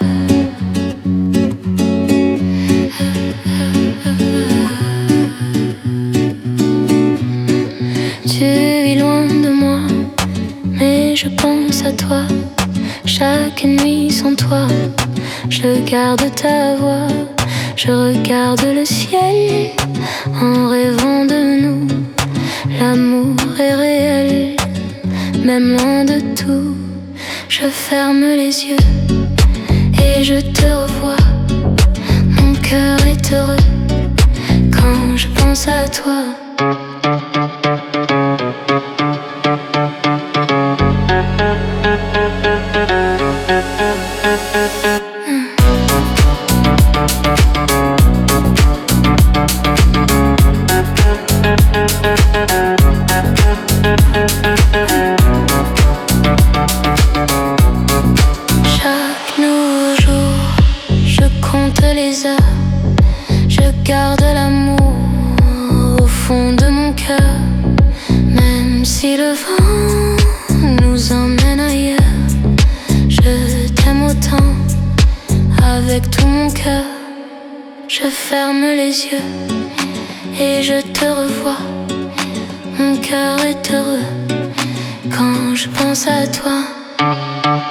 Tu es loin de moi, mais je pense à toi. Chaque nuit sans toi, je garde ta voix. Je regarde le ciel en rêvant de nous. L'amour est réel, même loin de tout. Je ferme les yeux et je te revois. Mon cœur est heureux quand je pense à toi. Chaque nouveau jour, je compte les heures. Je garde l'amour au fond de mon cœur. Même si le vent nous emmène ailleurs, je t'aime autant avec tout mon cœur. Je ferme les yeux et je te revois. Mon cœur est heureux quand je pense à toi.